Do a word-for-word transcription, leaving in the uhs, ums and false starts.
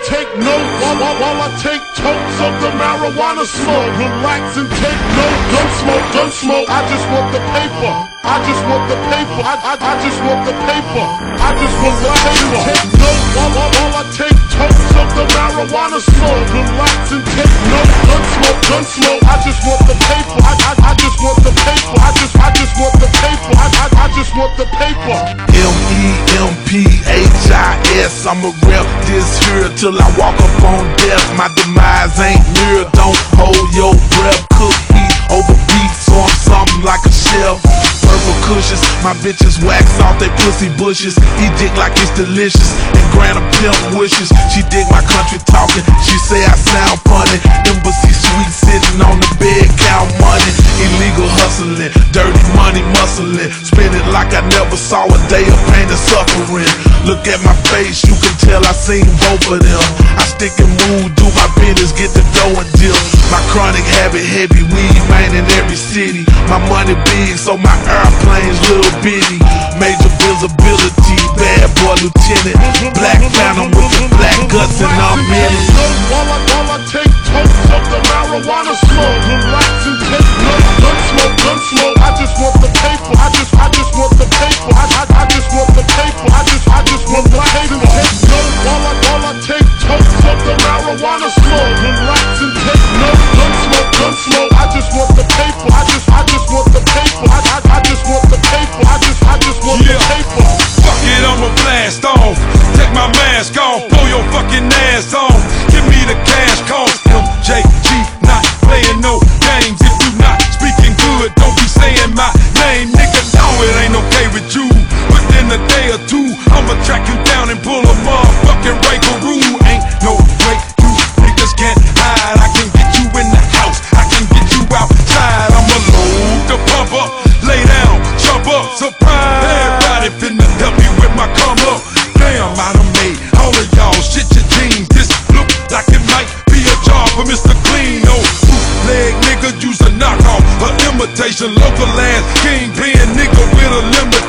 take notes while, while, while I take totes of the marijuana smoke. Relax and take notes. Don't smoke, don't smoke. I just want the paper. I just want the paper. I, I, I just want the paper. I just want the paper. Take notes while, while, while I take totes of the marijuana smoke. Relax and take notes. Don't smoke, don't smoke. I just want the paper. I, I, I just want the paper. I just, I just want the paper. I, I, I just want the paper. M E M P H I S, I'ma rep this here till I walk up on death. My demise ain't near, don't hold your breath. Cook heat over beef, so I'm something like a chef. Purple cushions, my bitches wax off they pussy bushes. He dick like it's delicious, and grant a pimp wishes. She dig my country talking, she say I sound funny. Embassy suite sitting on the bed, count money. Illegal hustling, dirty money muscling. Spend it like I never saw a day of pain and suffering. Look at my face, you can tell I seen both of them. I stick and move, do my business, get the dough and deal. My chronic habit, heavy weed, man, in every city. My money big, so my airplane's little bitty. Major visibility, bad boy lieutenant. Black phantom with the black guts and I'm in it. While I, while I take totes of the marijuana smoke. Relax and take notes. Don't smoke, don't smoke. I just want the paper. I just, I just want the paper. I, I, I just want the paper. I just, I just want the paper. Take notes while I, while I take totes of the marijuana smoke. Relax and take notes. Don't smoke, don't smoke. I just want the paper.